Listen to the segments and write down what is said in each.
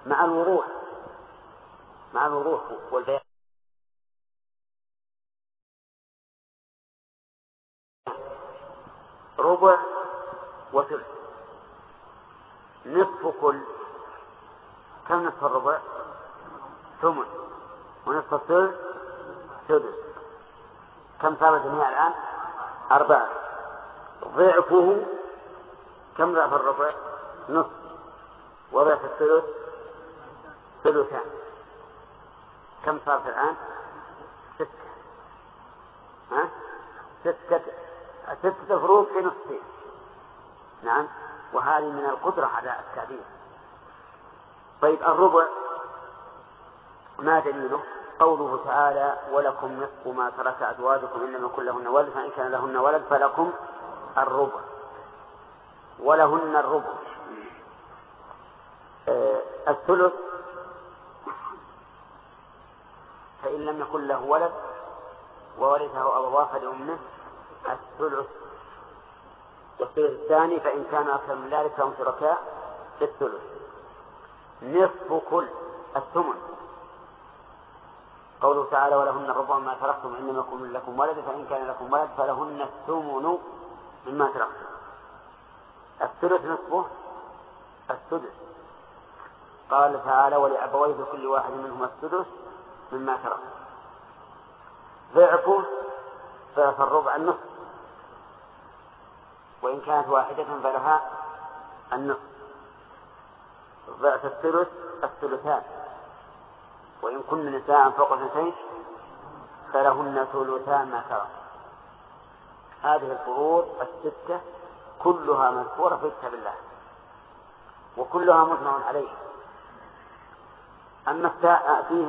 مع الوضوح والبيان. ربع وثلث. نصف كل. كم نصف الربع؟ ثمن. ونصف الثلث سدس. كم صار الجميع الآن؟ 4. ضعفه كم ضعف الربع؟ نصف. وضعف الثلث ثلثان. كم صارت الآن؟ 6. ها؟ 6 فروض في نصفين. نعم. وهذه من القدرة على التعبير. طيب الربع ما دليله؟ قوله تعالى ولكم نصف ما ترك أزواجكم إن لم يكن لهن ولد فإن كان لهن ولد فلكم الربع. ولهن الربع. الثلث فإن لم يكن له ولد وورثه أبواه فلأمه الثلث. والثلث الثاني فإن كان أكثر من ذلك فهم شركاء في الثلث. نصف كل الثمن. قوله تعالى ولهن الربع ما تركتم إن لم يكن لكم ولد فإن كان لكم ولد فلهن الثمن مما تركتم. الثلث نصفه السدس. قال تعالى ولأبويه لكل واحد منهما السدس مما تركتم. ضعفه ضعف الربع النصف. وإن كانت واحدة فلها النصف. ضعف الثلث الثلثان. وإن كن نساء فوق 2 فلهن ثلثان ما ترك. هذه الفروض 6 كلها مذكورة في كتاب الله وكلها مجمع عليه. أما فيه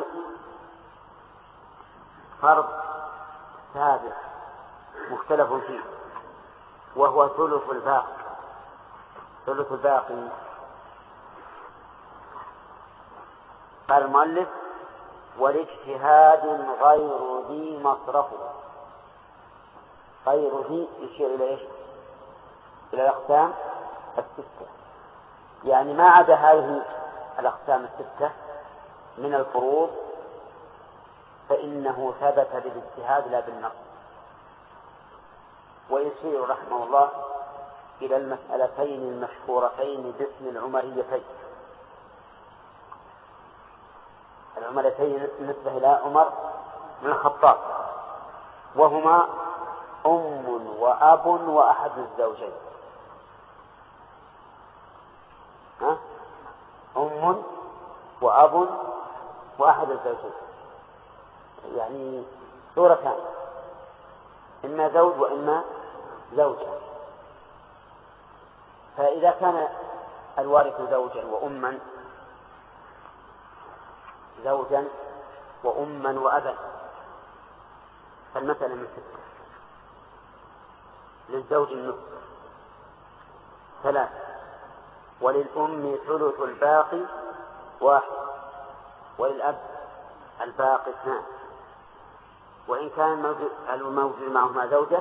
فرض سابع مختلف فيه وهو ثلث الباقي. ثلث الباقي قال المؤلف والاجتهاد غير ذي مصرفه. غير ذي يشير إلى إيش؟ إلى الأقسام 6. يعني ما عدا هذه الأقسام 6 من الفروض فإنه ثبت بالاجتهاد لا بالنص. ويشير رحمه الله إلى المسألتين المشهورتين باسم العمريتين. العمرتين نسبة إلى عمر بن الخطاب وهما أم وأب وأحد الزوجين. أم وأب وأحد الزوجين يعني صورتان إما زوج وإما زوجة. فإذا كان الوارث زوجا وأما وأبا فالمسألة من 6. للزوج النصف 3 وللأم ثلث الباقي 1 وللأب الباقي 2. وإن كان الموجود معهما زوجة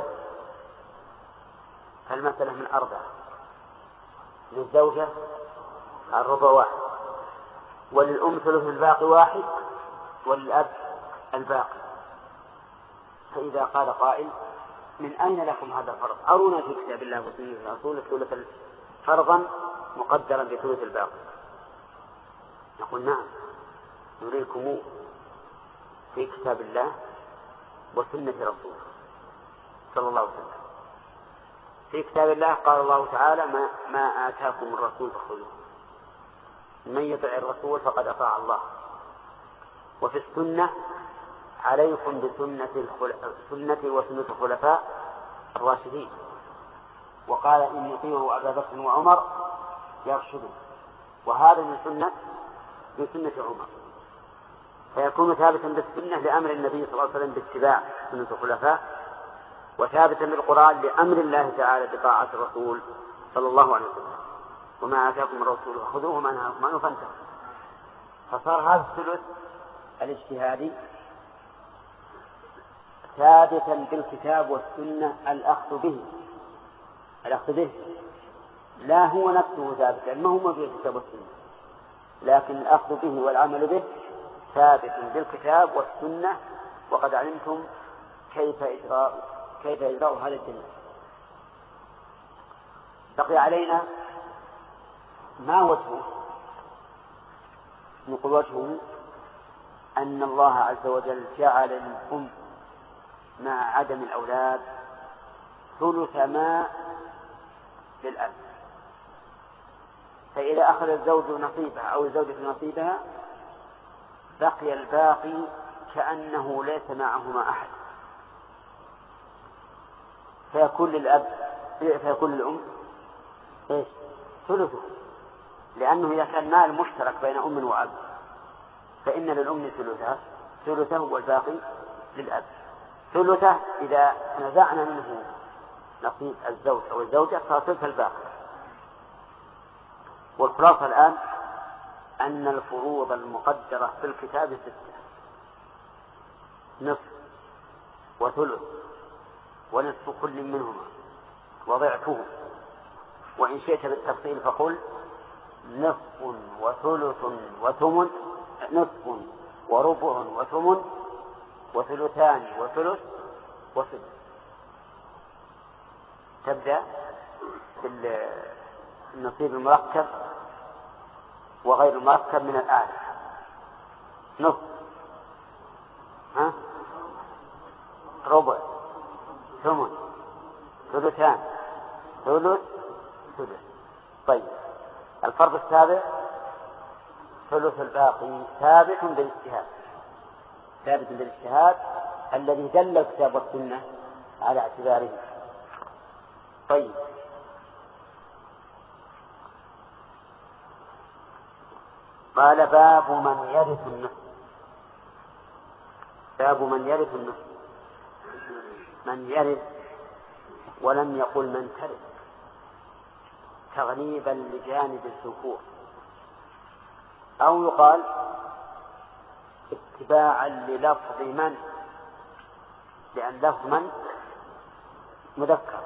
فالمسألة من 4. للزوجة الربع 1 وللأم ثلث الباقي 1 وللأب الباقي. فإذا قال قائل من أين لكم هذا الفرض؟ أرونا في كتاب الله وسنة الرسول ثلث فرضا مقدرا بثلث الباقي. نقول نعم نريكم في كتاب الله وسنة رسوله صلى الله عليه وسلم. في كتاب الله قال الله تعالى ما آتاكم الرسول فخذوه من يطع الرسول فقد أطاع الله. وفي السنة عليكم بسنة وسنة الخلفاء الراشدين. وقال إن يطيعوا أبا بكر وعمر يرشدون. وهذا من سنة عمر. فيكون ثابتا بالسنة لأمر النبي صلى الله عليه وسلم باتباع سنة الخلفاء وثابتا بالقرآن لأمر الله تعالى بطاعة الرسول صلى الله عليه وسلم. وما آتاكم الرسول فخذوه وما نهاكم عنه فانتهوا. فصار هذا الثلث الاجتهادي ثابتا بالكتاب والسنة الأخذ به لا هو نفسه ثابتا ما هو موجود في الكتاب والسنة لكن الأخذ به والعمل به ثابت بالكتاب والسنة، وقد علمتم كيف إجراء هذا الدين. بقي علينا ما وجهه؟ نقول وجهه أن الله عز وجل جعل الأم مع عدم الأولاد ثلث ما للأب، فإذا أخذ الزوج نصيبها أو الزوجة نصيبها بقي الباقي كأنه ليس معهما أحد، فيكون للأم إيش؟ ثلثه، لأنه إذا كان مال مشترك بين أم وأب فإن للأم ثلثه والباقي للأب. ثلثه إذا نزعنا منه نصيب الزوج أو الزوجة فثلث الباقي. والخلاصة الآن أن الفروض المقدرة في الكتاب 6: نصف وثلث ونصف كل منهما وضعفه، وإن شئت بالتفصيل فقل نصف وثلث وثمن، نصف وربع وثمن وثلثان وثلث وثلث. تبدأ بالنصيب المركب وغير المركب من الآلة. نصف، ربع، ثمن، ثلثان، ثلث. طيب الفرض السابع ثلث الباقي ثابت بالاجتهاد الذي دل الكتاب والسنة على اعتباره. طيب قال باب من يرث النصف. باب من يرث النصف، من يرث ولم يقل من ترث تغليبا لجانب الذكور، أو يقال اتباعا للفظ من، لأن لفظ من مذكر،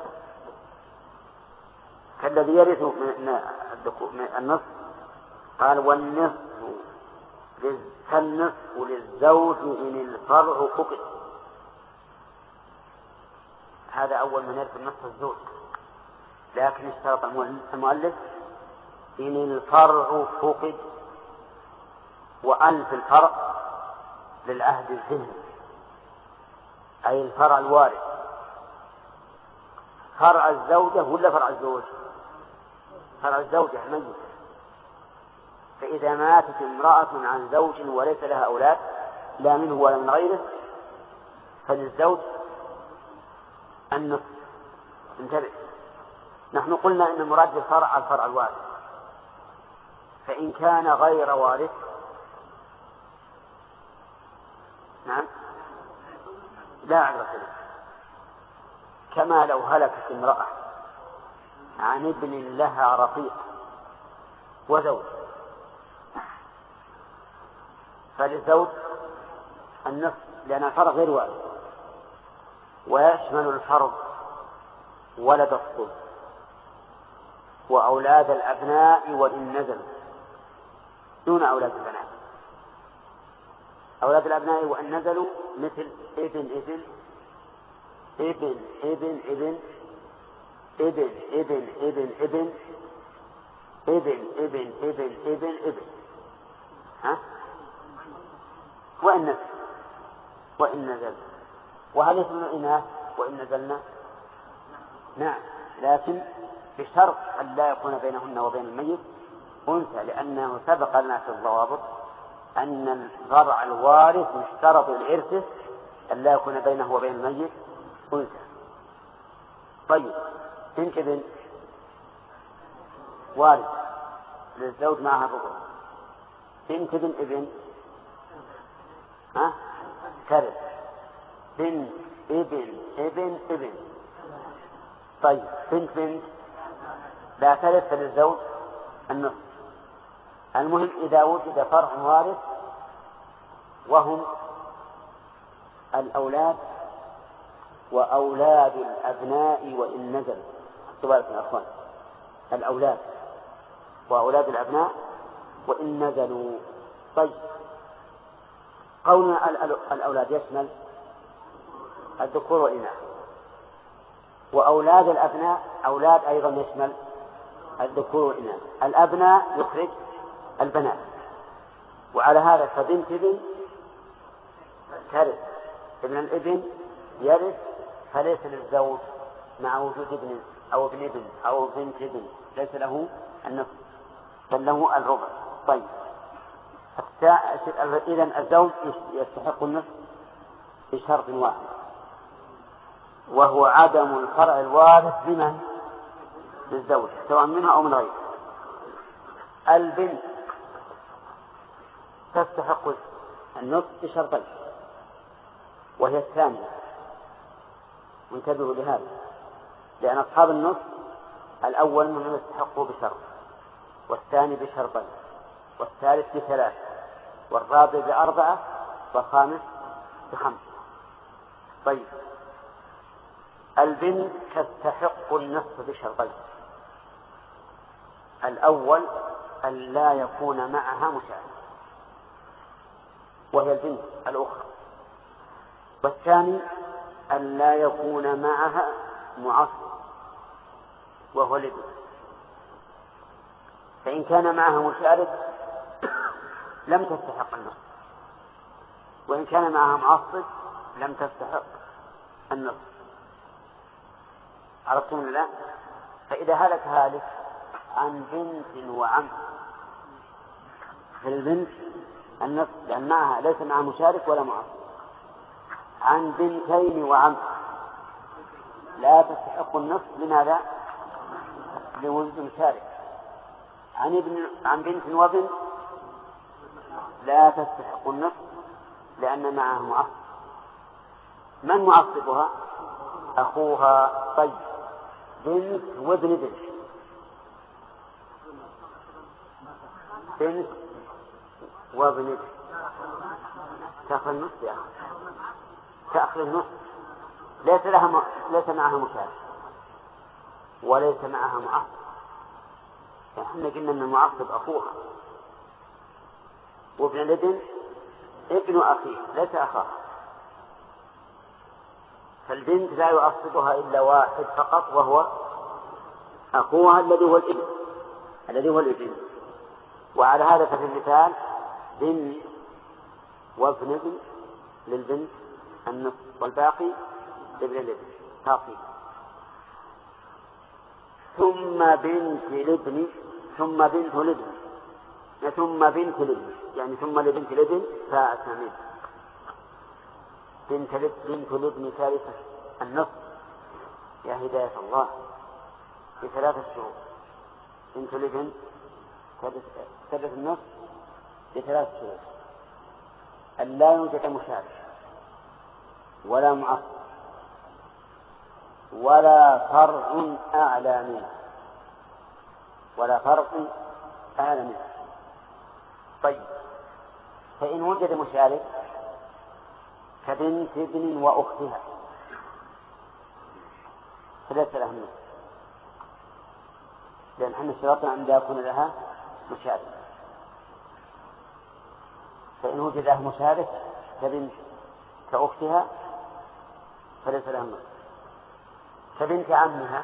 كالذي يرث من النصف قال والنصف للزوج إن الفرع فقد. هذا أول من يرث النصف الزوج، لكن اشترط المؤلف إن الفرع فقد، وألف الفرع للعهد الذهني أي الفرع الوارث، فرع الزوجة ولا فرع الزوج؟ فرع الزوجة ميت. فإذا ماتت امرأة عن زوج وليس لها أولاد لا منه ولا من غيره فللزوج النصف. انتبه، نحن قلنا إن مراد الفرع الفرع الوارث، فإن كان غير وارث نعم لا عبرة له، كما لو هلكت امرأة عن ابن لها رقيق وزوج فللزوج النصف، لأن الفرع غير وارث، ويشمل الفرض ولد الصلب وأولاد الأبناء وإن نزلوا دون أولاد البنات. أولاد الأبناء وإن نزلوا مثل ابن ابن ابن ابن ابن ابن ابن ابن ابن ابن ابن ابن ابن ابن وإن نزل وإن نزل. وهل يسمى الإناث وإن نزلنا؟ نعم، لكن بشرط أن لا يكون بينهن وبين الميت أنثى، لأنه سبق لنا في الضوابط أن الفرع الوارث يشترط الإرث أن لا يكون بينه وبين الميت أنثى. طيب بنت ابن وارث للزوج معها الربع، بنت ابن ابن ترث، بنت ابن ابن ابن. طيب بنت بنت لا ترث للزوج النصف. المهم إذا وجد فرع وارث وهم الأولاد وأولاد الأبناء وإن نزل. سؤالكم يا أخوان، الأولاد وأولاد الأبناء وإن نزلوا. طيب، قولنا الأولاد يشمل الذكور والإناث، وأولاد الأبناء أولاد أيضا يشمل الذكور والإناث. الأبناء يخرج البنات، وعلى هذا فبنت ابن ترث، ابن الابن يرث، فليس للزوج مع وجود ابن أو ابن ابن أو بنت ابن ليس له النصف بل له الربع. طيب، إذن الزوج يستحق النصف بشرط واحد، وهو عدم الفرع الوارث بمن؟ للزوج، سواء منها أو من غيره. البنت تستحق النصف بشرطين، وهي الثانية، وانتبهوا لهذا، لأن أصحاب النصف الأول منهم يستحقوا بشرط، والثاني بشرطين، والثالث بثلاث، والرابع بأربعة، والخامس بخمسة. طيب، البنت تستحق النصف بشرطين: الأول أن لا يكون معها مشاهد، وهي البنت الأخرى، والثاني أن لا يكون معها معصب، وهو الابن. فإن كان معها مشارك لم تستحق النصف، وإن كان معها معصب لم تستحق النصف. عرفتم ولا لا؟ فإذا هلك هالك عن بنت وعم، فالبنت النصف لأن معها ليس معها مشارك ولا معصب. عن بنتين وعم لا تستحق النصف، لماذا؟ لوجود مشارك. عن بنت وبنت لا تستحق النصف لأن معها معصب. من معصبها؟ أخوها. طيب، بنت وابن بنت، بنت وابن بنت تأخذ النصف يا أخي، تأخذ النصف. ليس معها مشارك وليس معها معصب. احنا قلنا ان المعصب اخوها، وابن الابن ابن اخيه ليس اخاه. فالبنت لا يعصبها الا واحد فقط، وهو اخوها الذي هو الابن. وعلى هذا ففي المثال بنت وابن ابن للبنت النصف، والباقي لابن الابن تعصيب. ثم بنت الابن، ثم بنت الابن، ثم بنت الابن، يعني ثم لبنت الابن فاء منه. بنت الابن ثالثة النصف، يا هداية الله، بثلاثة شهور. بنت الابن ثالث النصف بثلاثة شهور. أن لا يوجد مشارك ولا معصب ولا فرع أعلى منه، ولا فرع أعلى منه. طيب، فإن وجد مشارك كبنت ابن وأختها فليس لها النصف، لأن احنا اشترطنا أن لا يكون لها مشارك. فإن وجد لها مشارك كبنت كأختها فليس لها النصف. كبنت عمها،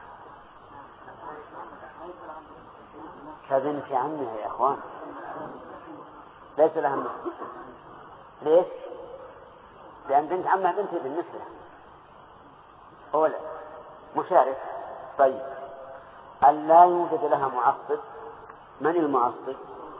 كبنت عمها يا أخوان ليس لها النصف. ليش؟ لأن بنت عمها بنت ابن مثلها أولا مشارك. طيب، أن لا يوجد لها معصب. من المعصب؟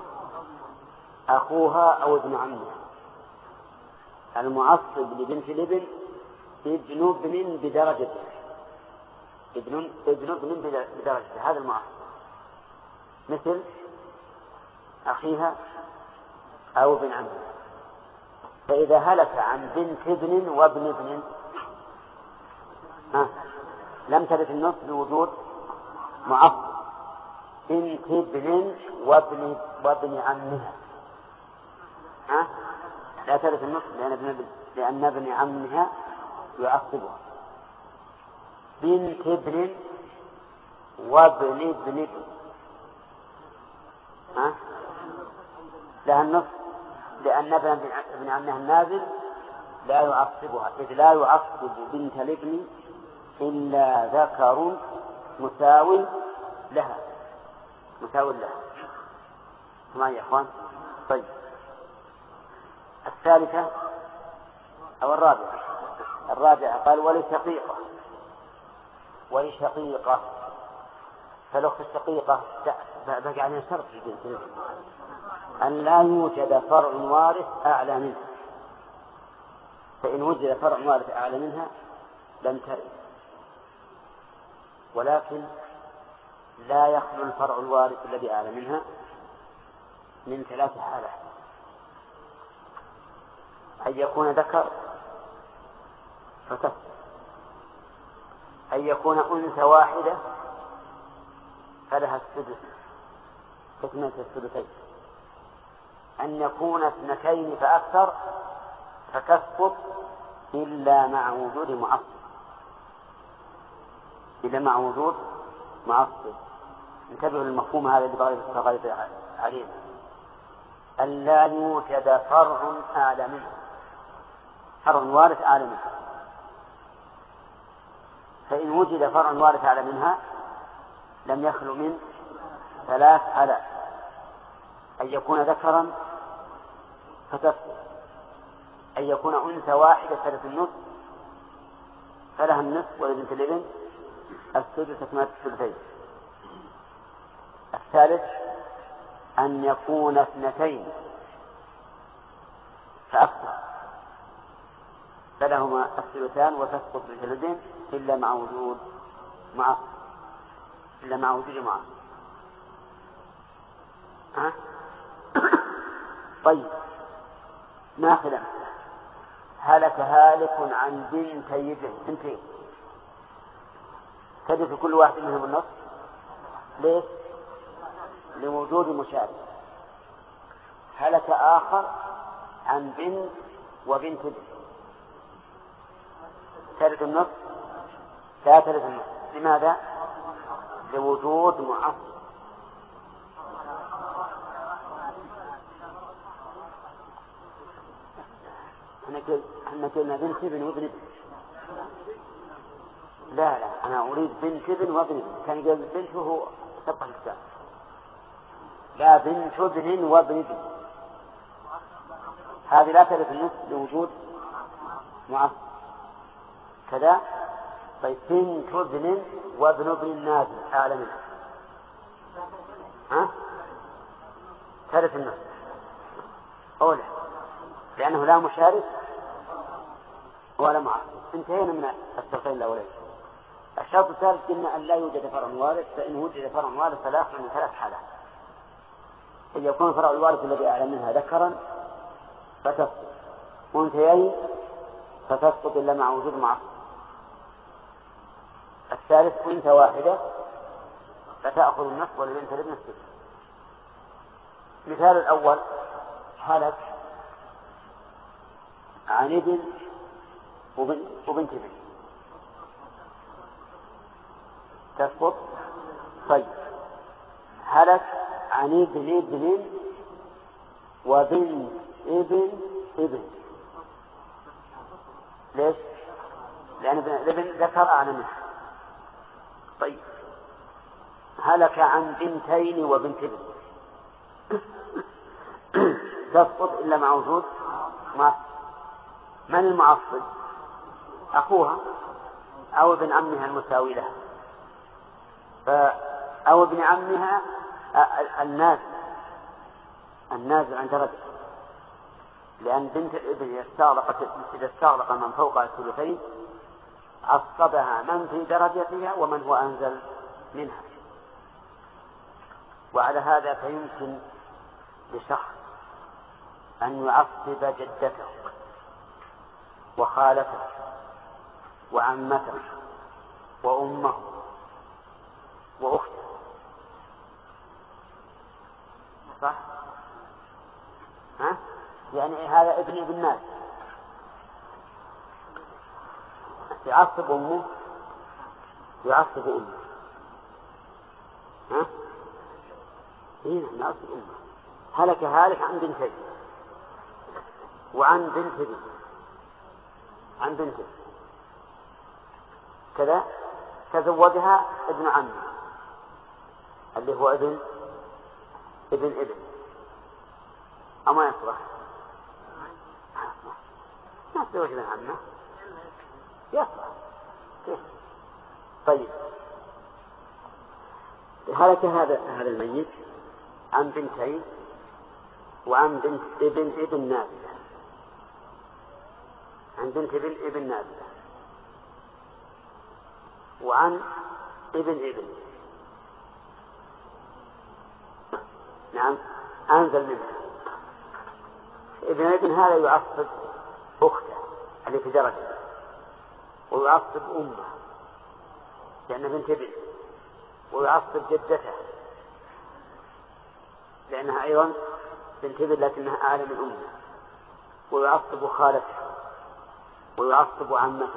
أخوها أو ابن عمها. المعصب لبنت الابن ابن ابن بدرجته، ابن بدرجته، هذا المعصب، مثل أخيها أو ابن عمها. فإذا هلك عن بنت ابن وابن ابن لم ترث النصف بوجود معصب. بنت ابن وابن عمها لا ترث النصف لأن ابن عمها يعصبها. بنت ابن وابن ابن لها النصف، لأن ابن عمها النازل لا يعصبها، إذ لا يعصب بنت الابن إلا ذكر مساو لها. معي يا إخوان؟ طيب، الثالثة أو الرابعة قال ولشقيقة. فالأخت الشقيقة بقى عليها شرط في البنت أن لا يوجد فرع وارث أعلى منها، فإن وجد فرع وارث أعلى منها لم ترث، ولكن لا يخلو الفرع الوارث الذي أعلى منها من 3 حالات: أن يكون ذكر فتسقط، أن يكون أنثى واحدة فلها السدس تكملة السدسين، أن يكون 2 فأكثر فتسقط إلا مع وجود معصب. انتبهوا للمفهوم هذا اللي بغيت عليه: أن لا يوجد فرع أعلى منه، فرع وارث أعلى منها. فإن وجد فرع وارث أعلى منها لم يخلو من 3 حالات: أن يكون ذكرا فتسقط، أن يكون أنثى واحدة ثلث النصف فلها النصف ولبنت الابن السدس تكملة الثلثين. الثالث أن يكون 2 فأكثر فلهما الثلثان وتسقط بنت الابن إلا مع وجود معصب. طيب، ناخذ هلك هالك عن بنتين تجد كل واحد منهم النصف. ليش؟ لوجود مشارك. هلك آخر عن بنت وبنت ابن ترث النصف، لا ترث النصف. لماذا؟ لوجود معصب. احنا قلنا بنت ابن وابن ابن. لا أنا أريد بنت ابن وابن ابن. كان يقول بنت وهو سبق الإسلام. لا، بنت ابن وابن ابن هذه لا ترث النصف لوجود معصب كذا. طيب، بنت ابن وابن ابن نازل أعلى منها ترث النصف أولى، لأنه لا مشارك ولا معصب. انتهينا من الشرطين الأولين. الشرط الثالث قلنا أن لا يوجد فرع وارث، فإن وجد فرع وارث فلا يخلو من 3 حالات: أن يكون الفرع الوارث الذي أعلى منها ذكرا فتسقط، أنثيين فتسقط إلا مع وجود معصب. الثالث أنثى واحدة فتأخذ النصف ولبنت الابن السدس. مثال الأول: هلك عن ابن وبنت ابن تسقط. طيب، هلك عن ابن وبنت ابن. ليش؟ لأن ابن ذكر أعلى منه. طيب، هلك عن 2 وبنت ابن تسقط إلا مع وجود معصب. من المعصب؟ أخوها أو ابن عمها المساوي لها، أو ابن عمها النازل عن درجة، لأن بنت الابن إذا استغرق من فوقها الثلثين عصبها من في درجتها ومن هو أنزل منها. وعلى هذا فيمكن لشخص أن يعصب جدته وخالته وعمته وأمه وأخته، صح؟ يعني هذا ابن الناس يعصب أمه يعصب أمه. يعصب أمه هلك هالك عن بنتين وعن بنت ابن، عن بنت كذا تزوجها ابن عمه اللي هو ابن أما يصلح ما تزوج ابن عمه يصلح كيف؟ طيب هلك هذا الميت عن بنتين وعن بنت ابن نابلة، عن بنت ابن نابلة وعن ابن نعم أنزل منها. ابن هذا يعصب أخته اللي في درجة، ويعصب أمه لأنها بنت ابن، ويعصب جدته لأنها أيضا بنت ابن لكنها أعلى من أمه، ويعصب خالته ويعصب عمته،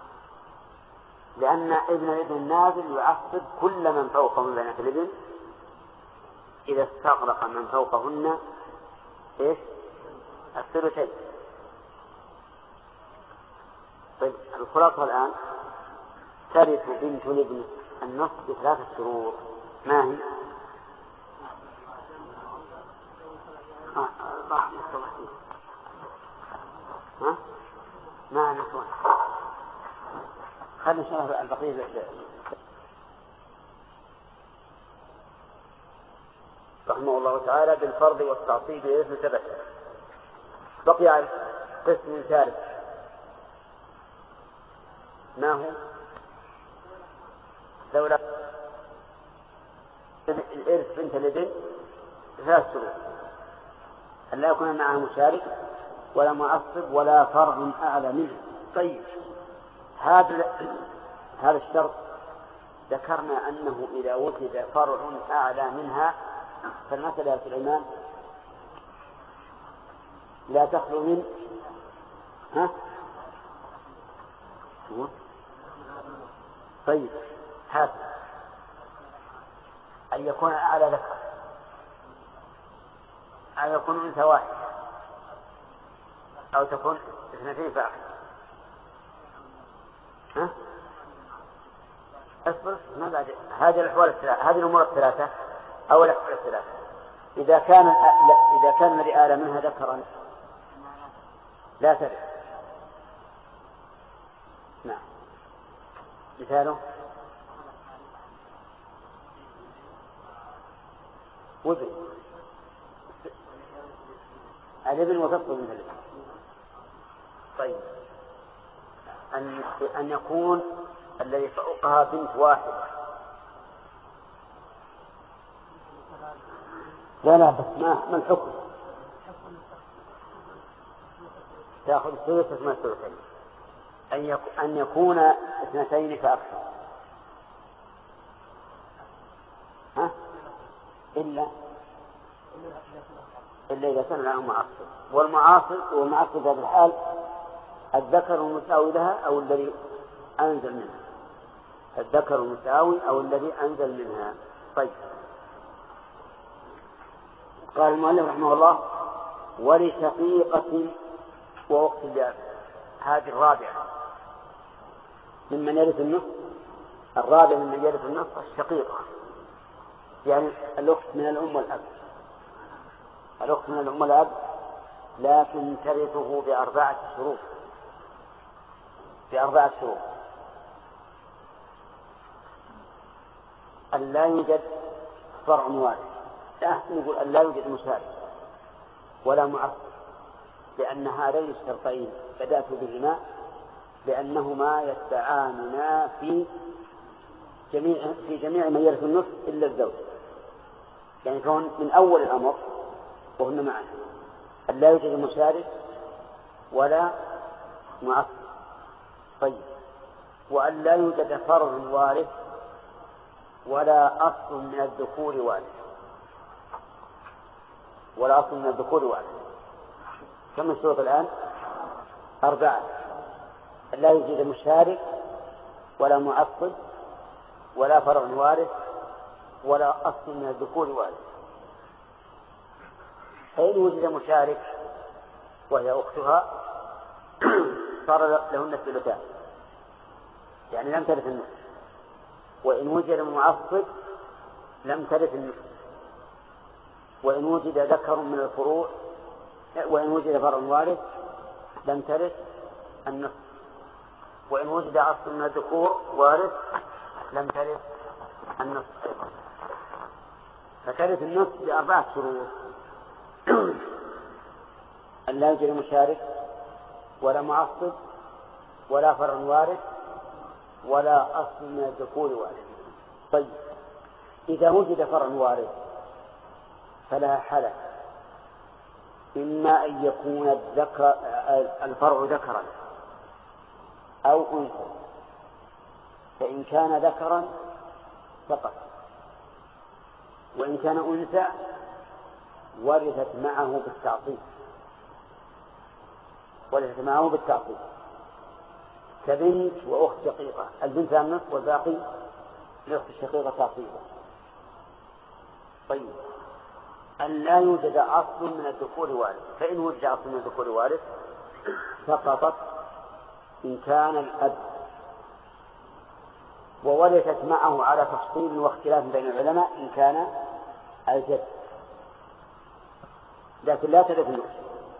لأن ابن نازل يعصب كل من فوقه من بنات الابن إذا استغرق من فوقهن إيش؟ الثلثين. طيب الخلاصة الآن ترث بنت الابن النصف بثلاثة شروط. ما هي؟ ما نحن خلنا نشرح البقية رحمه الله تعالى بالفرض والتعصيب بإذن ثبت. بقي قسم ثالث ما هو؟ دولة الإرث بنت الابن ثلاث شروط: أن لا يكون معها مشارك ولا معصب ولا فرع أعلى منه. طيب هذا الشرط ذكرنا أنه إذا وجد فرع أعلى منها فالمسألة يا سليمان لا تخلو من طيب هذا أن يكون أعلى ذكر، أن يكون أنثى واحد، أو تكون اثنتين فأكثر. اصبر ما بعد هذه الأحوال الثلاثة، هذه الأمور الثلاثة أو الأحوال الثلاثة. إذا كان الذي أعلى منها ذكرا لا ترث. نعم مثاله وابن الابن وتفضل من الابن. طيب أن يكون الذي فوقها بنت واحدة. لا بس ما الحكم؟ تأخذ الثلث من الثلثين. أن يكون اثنتين فأكثر إلا إذا كان له معصب. والمعصب في هذا الحال الذكر المساوي لها أو الذي أنزل منها، الذكر المساوي أو الذي أنزل منها. طيب قال المؤلف رحمه الله: ولشقيقة ووقت الجاب. هذه الرابعة ممن يرث النصف. الرابع ممن يرث النصف الشقيقة، يعني الأخت من الأم والأب. الأخت من الأم والأب لكن ترثه بأربعة شروط. أن لا يوجد فرع وارث، لا نقول أن لا يوجد مشارك ولا معصب، لأن هذين الشرطين بدأت بهما لأنهما يتعاننا في جميع من يرث النصف إلا الزوج، يعني كون من أول الأمر وهن معا أن لا يوجد مشارك ولا معصب. طيب وأن لا يوجد فرع وارث ولا أصل من الذكور وارث. كم الشروط الآن؟ 4: أن لا يوجد مشارك ولا معصب ولا فرع وارث ولا أصل من الذكور وارث. فإن وجد مشارك وهي أختها صار لهن الثلثان، يعني لم ترث النصف. وإن وجد معصب لم ترث النصف. وإن وجد ذكر من الفروع، وإن وجد فرع وارث لم ترث النصف. وإن وجد أصل من الذكور وارث لم ترث النصف أيضا. فترث النصف بأربعة شروط: أن لا يوجد مشارك ولا معصب ولا فرع وارث ولا أصل من الذكور وارث. طيب، إذا وجد فرع وارث فلها حالة: إما أن يكون الفرع ذكرا أو أنثى، فإن كان ذكرا فقط، وإن كان أنثى ورثت معه بالتعصيب، ورثت معه بالتعصيب كبنت وأخت شقيقة، البنت النصف والباقي الأخت الشقيقة تعصيبا. طيب، أن لا يوجد أصل من الذكور وارث، فإن وجد أصل من الذكور وارث سقطت إن كان الأب، وورثت معه على تفصيل واختلاف بين العلماء إن كان الجد، لكن لا ترث النصف.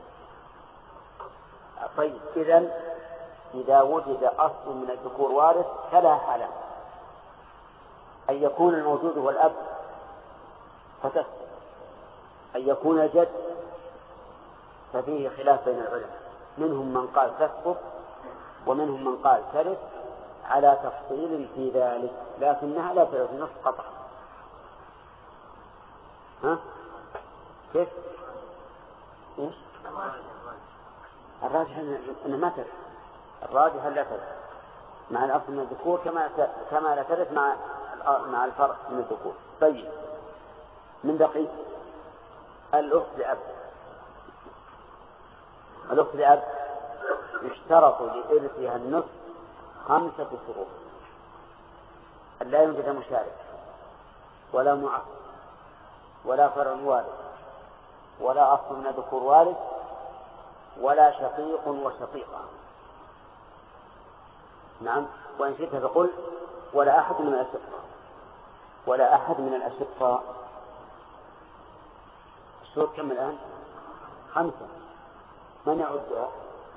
طيب، إذا وجد أصل من الذكور وارث فلا حالة: أن يكون الموجود هو الأب فتسقط، أن يكون الجد ففيه خلاف بين العلماء، منهم من قال تسقط ومنهم من قال ترث على تفصيل في ذلك، لكنها لا ترث النصف قطعا. ها؟ كيف؟ إيش؟ الراجح أنه ما ترث، الراجح لا ترث مع الأصل من الذكور كما لا ترث مع الفرع من الذكور. طيب، من بقي الأخت لأب. الأخت لأب يشترط لإرثها النصف 5 شروط: أن لا يوجد مشارك ولا معصب ولا فرع وارث ولا أصل من الذكور وارث ولا شقيق وشقيقة. نعم، وإن شئت فقل ولا أحد من الأشقاء، ولا أحد من الأشقاء. الشروط كم الآن؟ 5. من يعدها؟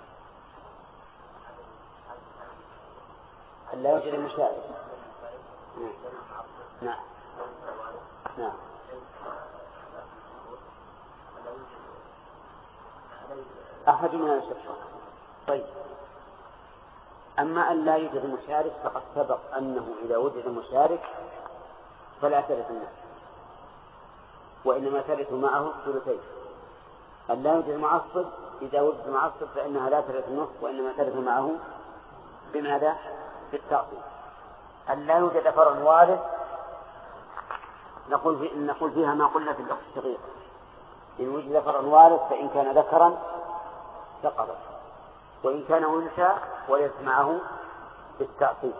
أن لا يوجد مشارك. نعم نعم. أحد من الأشقاء. طيب، أما أن لا يوجد مشارك فقد سبق أنه إذا وجد مشارك فلا ترث النصف، وإنما ترث معه الثلثين. أن لا يوجد معصب، إذا وجد معصب فإنها لا ترث النصف وإنما ترث معه بماذا؟ بالتعصيب. أن لا يوجد فرع وارث نقول فيها ما قلنا في الأخت الشقيقة: إن وجد فرع وارث فإن كان ذكرا سقط، وإن كان أنثى ورث معه بالتعصيب.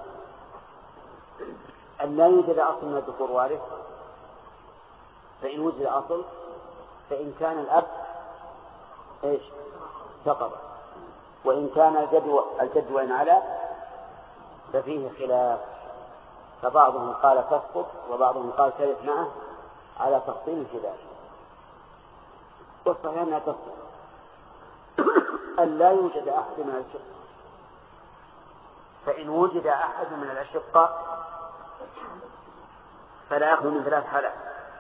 أن لا يوجد أصل من الذكور وارث، فإن وجد أصل فإن كان الأب سقط، وإن كان الجد وإن علا ففيه خلاف، فبعضهم قال تسقط وبعضهم قال ترث معه على تفصيل في ذلك، والصحيح أنها تسقط. أن لا يوجد أحد من الأشقاء، فإن وجد أحد من الأشقاء فلا يخلو من 3 حالات: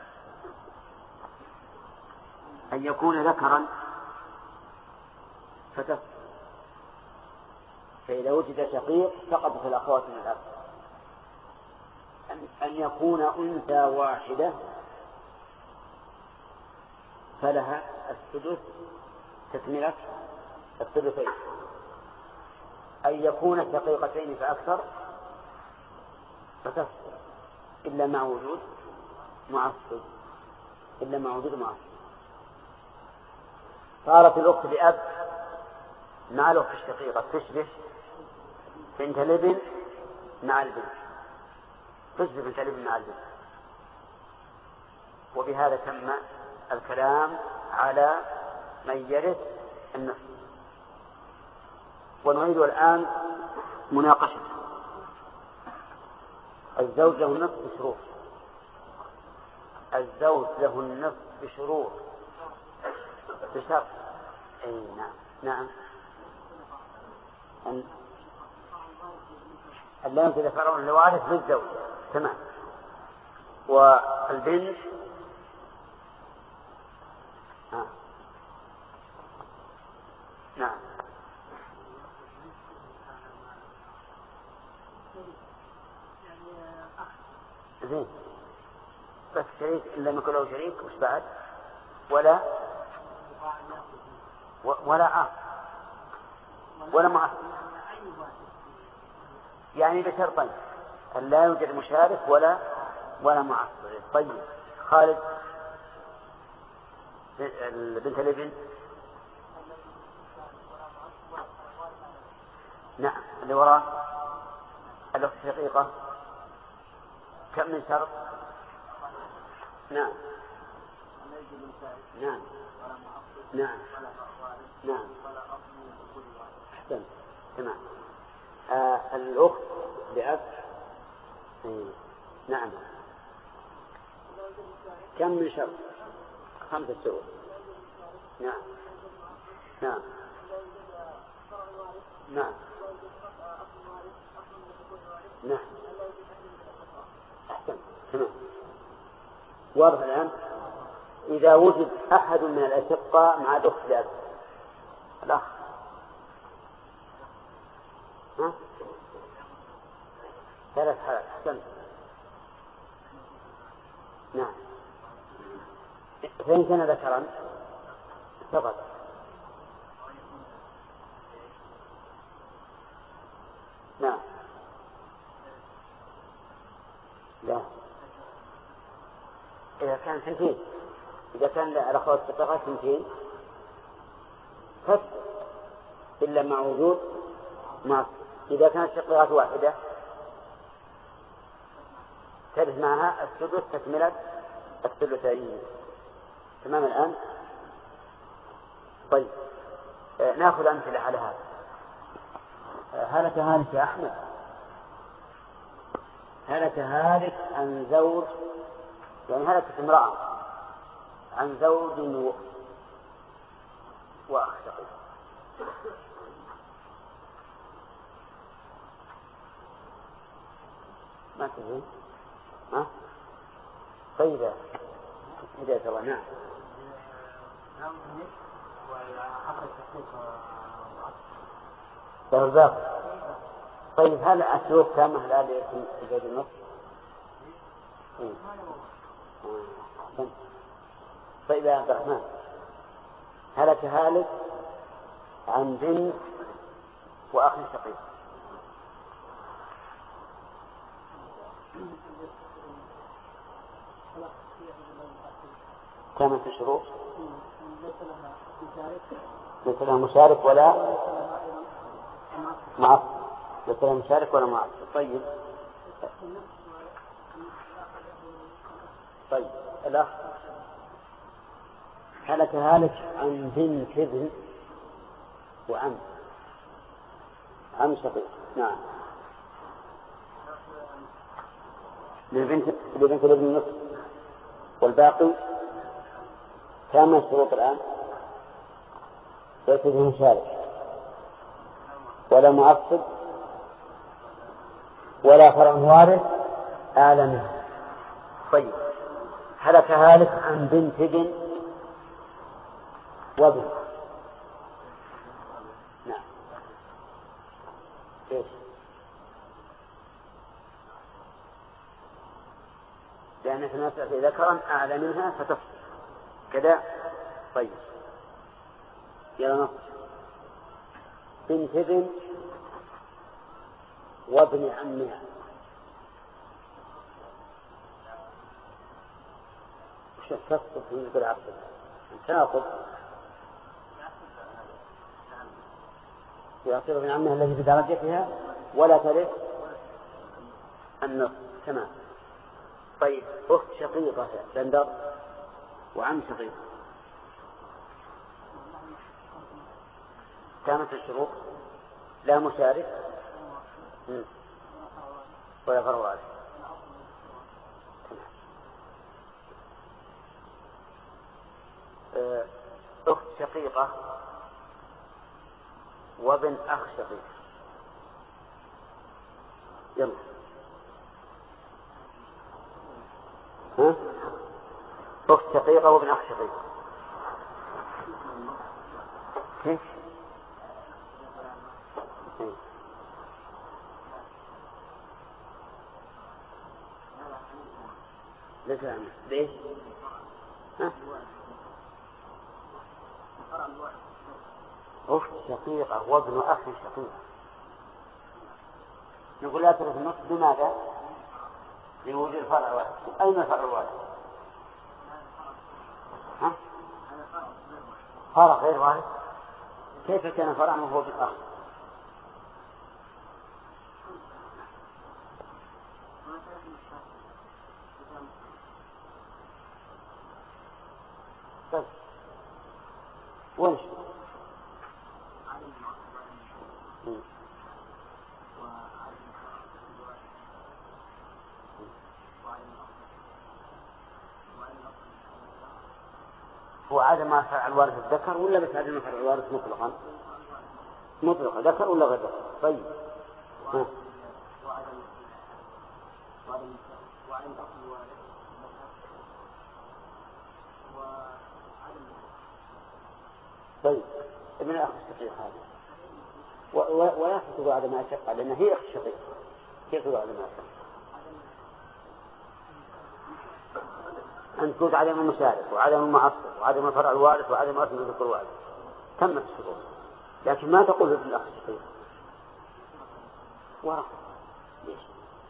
أن يكون ذكرا فتسقط، فإذا وجد شقيق سقطت الأخوات من الأب. أن يكون أنثى واحدة فلها السدس تكملة الثلثين. أن يكون شقيقتين فأكثر فتسقط إلا مع وجود معصب، صارت الأخت لأب مع الأخت الشقيقة تشبه بنت الابن مع البنت، وبهذا تم الكلام على من يرث النصف. ونريد الآن مناقشة الزوج له النصف بشروط. الزوج له النصف بشروط بشرط. أي نعم نعم أن لا يمكن فرع لوارث للزوج. تمام. والبنت نعم زين. بس شريك إلا يكون له شريك وش بعد؟ ولا ولا معصب، يعني بشرطين أن لا يوجد مشارك ولا معصب. طيب خالد بنت الابن نعم اللي وراء الأخت الشقيقة كم من شرط؟ نعم نعم نعم نعم أحسن. تمام. الأخت بأب نعم كم من شرط؟ 5 شروط. نعم نعم نعم نعم أحسن. تمام. واضح الآن. إذا وجد أحد من الأشقاء مع الأخت لأب الأخ ها؟ 3 حالات. أحسن. نعم. فإن كان ذكرا فقط. نعم لا إذا كان 2 إذا كان الأخوات الشقيقات 2 فقط إلا مع وجود معصب. إذا كانت الشقيقات 1 ترث معها السدس تكملة الثلثين. تمام الآن. طيب نأخذ أمثلة على هذا. هلك هالك يا أحمد، هلك هالك عن زوج، يعني هلكت امرأة عن زوج وأخ شقيق. ما تدري ها؟ طيب إذا ترى نعم الباقي. طيب هل الشروط تامة الآن في زوج النصف؟ طيب يا عبد الرحمن هلك هالك عن بنت وأخ شقيق. كم في الشروط؟ ليس لها مشارك ولا معصب. ليس لها مشارك ولا معصب. طيب الأخ هلك هالك عن بنت ابن عم شقيق. نعم لبنت الابن النصف. والباقي كم الشروط الآن؟ ليس فيه مشارك ولا معصب ولا فرع وارث أعلى منه. طيب هلك هالك عن بنت ابن وابن. نعم إيش؟ لأن في المسألة ذكرا أعلى منها فتفصل كذا. طيب يلا نص بنت ابن وابن عمها. وش تفصل في العقد؟ تناقض. يعصر ابن عمها الذي بدرجتها ولا ترث النصف. تمام. طيب أخت شقيقة بندر وعم شقيق كانت الشروط لا مشارك ولا فرع وارث. أخت شقيقة وابن أخ شقيق. يلا ها؟ أخت شقيقة وابن أخ شقيق كيف؟ ليس عمل ليش؟ ها؟ أخت شقيقة وابن أخ شقيق نقول لا ترث النصف بماذا؟ لوجود الفرع واحد. أين الفرع الواحد؟ ها؟ فرع غير واحد. كيف كان فرع وهو بالأخ؟ طيب وش؟ هو عدم فرع الوارث الذكر ولا بس عدم فرع الوارث مطلقا؟ مطلقا ذكر ولا غير ذكر؟ طيب ها. طيب ابن الأخ الشقيق هذا ولا تقول عدم أشقة لأن هي أخت شقيق. كيف تقول عدم أشقة؟ أن تقول عدم المشارك وعدم المعصب وعدم الفرع الوارث وعدم أصل الذكر الوارث تمت الشروط. لكن ما تقول ابن الأخ الشقيق ورا ليش؟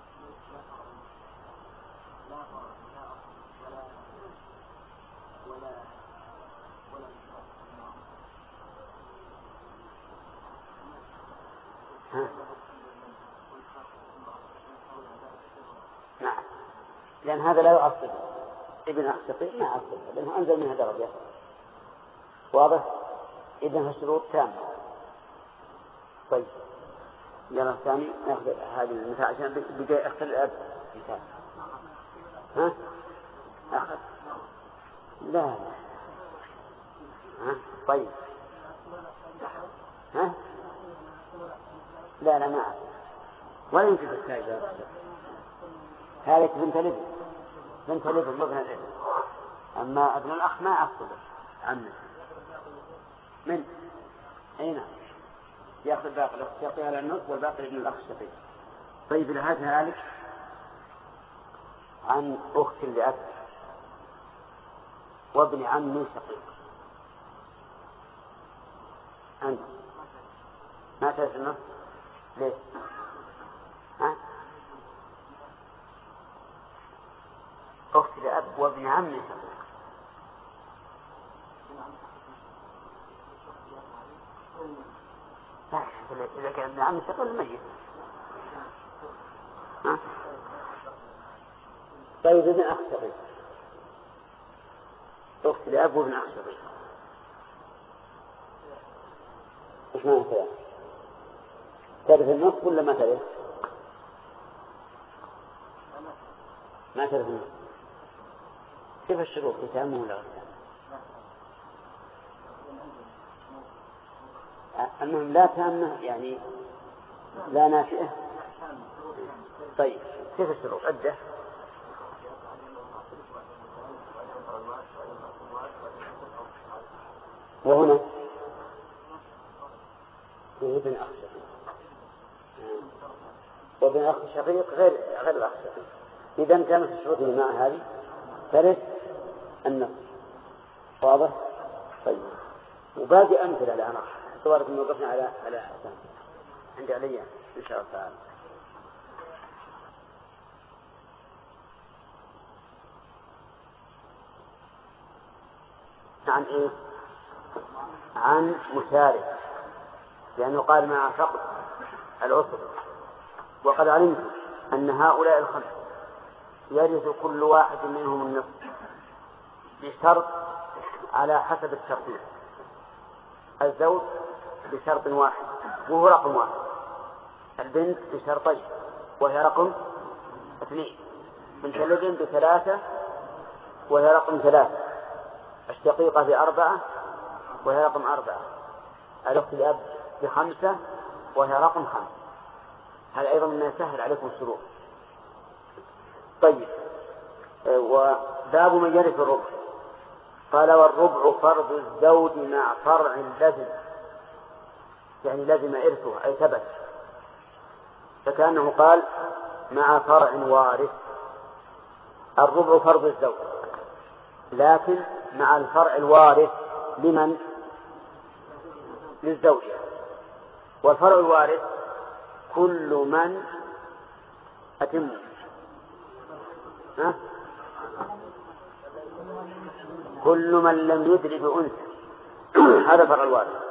نعم لأن هذا لا يعصب ابن أخ شقيق ما يعصب لأنه أنزل منها درجة. واضح؟ إذن الشروط تامة. طيب يلا الثاني نأخذ هذه المثال عشان بدأ أخذ الأب مثال. ها؟ أخذ لا ها؟ طيب ها؟ لا ما أعرف ولا يمكن السائل هذه بنت لبن مبنى الابن. أما ابن الأخ ما أقصده عنه من أين يأخذ باقي الأخ الشقيق على النصف والباقي ابن الأخ الشقيق. طيب لهذا ذلك عن أخت لأب وابن عم شقيق أنت ما تعرف النصف ليش؟ ها؟ أخت لأب وابن عم شقيق إذا كان ابن عم شقيق ميت. ها؟ طيب ابن أخ شقيق أخت لأب وابن أخ شقيق إيش معنى كذا؟ تعرف النصف ولا ما تعرف؟ ما تعرف النصف. كيف الشروط تتامه ولا غير؟ أنهم لا تامة يعني لا نافئة. طيب كيف الشروط؟ عدة. وهنا ابن أخ شقيق وابن أخ شقيق غير الأخ شقيق. إذا كانت الشروط اللي مع هذه ثالث النص. واضح؟ طيب وباقي أمثلة الآن صورة من وقفنا على أحسن عندي عليا إن شاء الله تعالى. عن إيه؟ عن مشارك لأنه قال مع فقد العسر. وقد علمت أن هؤلاء الخمسة يرث كل واحد منهم النصف بشرط على حسب الترتيب. الزوج بشرط واحد وهو رقم واحد، البنت بشرطين وهي رقم 2، بنت الابن ب3 وهي رقم 3، الشقيقة ب4 وهي رقم 4، الأخت الأب ب5 وهي رقم 5. هذا أيضا مما يسهل عليكم الشروط. طيب، وباب من يرث الربع. قال والربع فرض الزوج مع فرع لزم، يعني لزم إرثه أي ثبت، فكأنه قال مع فرع وارث. الربع فرض الزوج لكن مع الفرع الوارث لمن؟ للزوجة. والفرع الوارث كل من أتم كل من لم يدر بأنثى هذا فرع الوارث.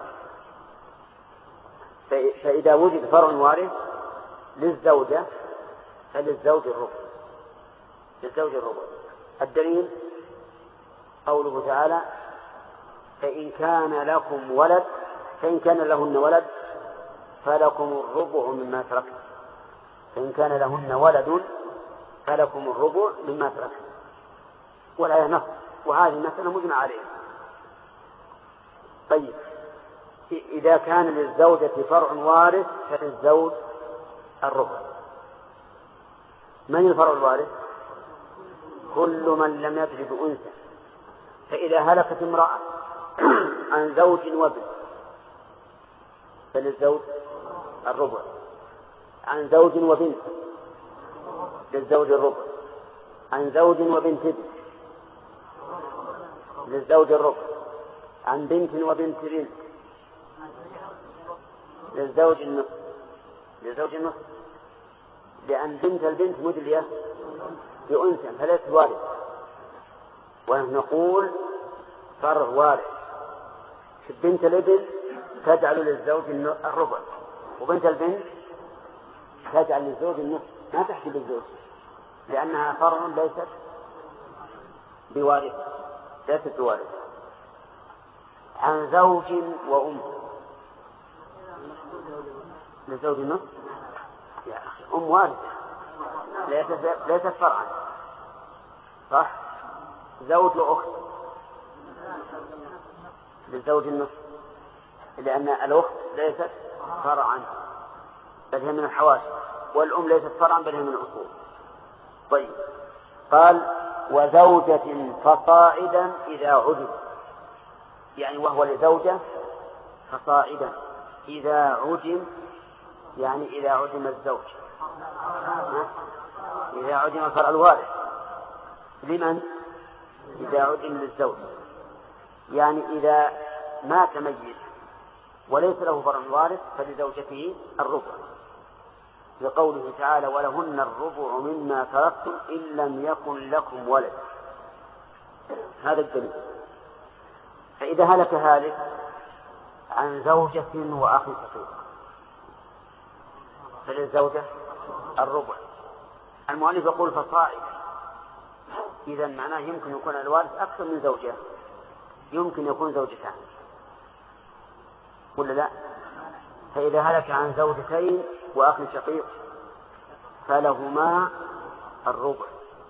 فإذا وجد فرع وارث للزوجة فللزوج الربع، للزوج الربع. الدليل قوله تعالى فإن كان لهن ولد فلكم الربع مما تركت. فإن كان لهن ولد فلكم الربع مما تركت. والآية نص، وهذه المسألة مجمع عليها. طيب، إذا كان للزوجة فرع وارث فللزوج الربع. من الفرع الوارث؟ كل من لم يدر بأنثى. فإذا هلكت امرأة عن زوج وبنت فللزوج الربع، عن زوج وبنت للزوج الربع، عن زوج وبنت ابن للزوج الربع، عن بنت وبنت بنت للزوج النصف، لأن بنت البنت مدلية بأنثى فليست وارث. ونحن نقول فرع وارث. بنت الابن تجعل للزوج الربع، وبنت البنت تجعل للزوج النصف، ما تحسب الزوج لأنها فرع ليست بوارث. عن زوج وأم للزوج النصف. يا أخي أم وارثة ليست فرعا، صح؟ زوج وأخت للزوج النصف، لأن الأخت ليست فرعا بل هي من الحواشي، والأم ليست فرعا بل هي من الأصول. طيب، قال وزوجة فصاعدا إذا عدم، يعني وهو لزوجة فصاعدا إذا عدم، يعني إذا عدم الزوج، إذا عدم الفرع الوارث. لمن؟ إذا عدم للزوج، يعني إذا مات ميت وليس له فرع وارث فلزوجته الربع، لقوله تعالى ولهن الربع مما تركتم إن لم يكن لكم ولد. هذا الدليل. فإذا هلك هالك عن زوجة وأخ شقيق فللزوجة الربع. المؤلف يقول فصاعد، إذا معناه يمكن يكون الوارث أكثر من زوجة، يمكن يكون زوجتان ولا لا؟ فإذا هلك عن زوجتين وأخ شقيق فلهما الربع.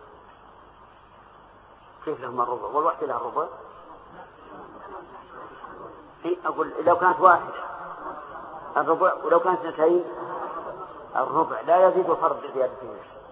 كيف لهما الربع والواحدة لها الربع؟ أقول لو كانت واحدة الربع، ولو كانت اثنتين الربع، لا يزيد فرض بزيادتين.